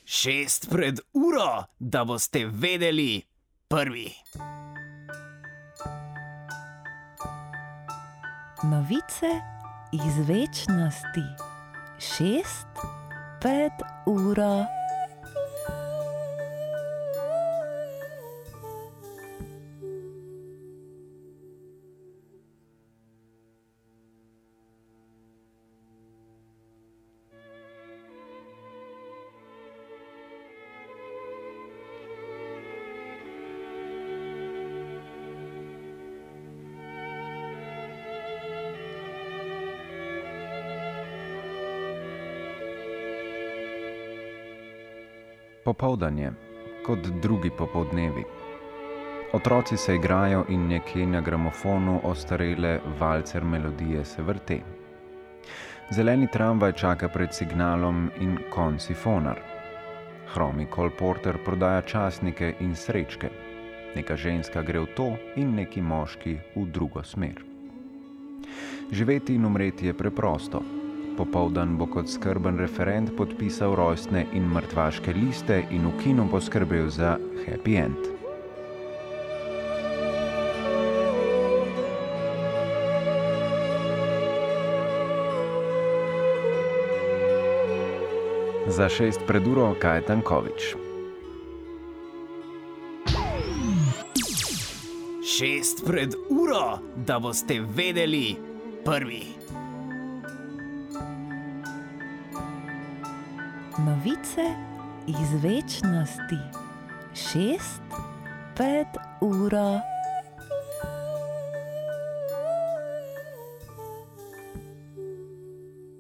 6 pred uro, da boste vedeli prvi. Novice iz večnosti. 6 pred uro. Popoldan je, kot drugi popoldnevi. Otroci se igrajo in nekje na gramofonu ostarele valcer melodije se vrte. Zeleni tramvaj čaka pred signalom in konj sifonar. Hromi kolporter prodaja časnike in srečke. Neka ženska gre v to in neki moški v drugo smer. Živeti in umreti je preprosto. Popoldan bo kot skrben referent podpisal rojstne in mrtvaške liste in v kinu poskrbel za happy end. Za 6 pred uro Kaj Tanković. 6 pred uro, da boste vedeli prvi. Novice iz večnosti. 6 pred uro.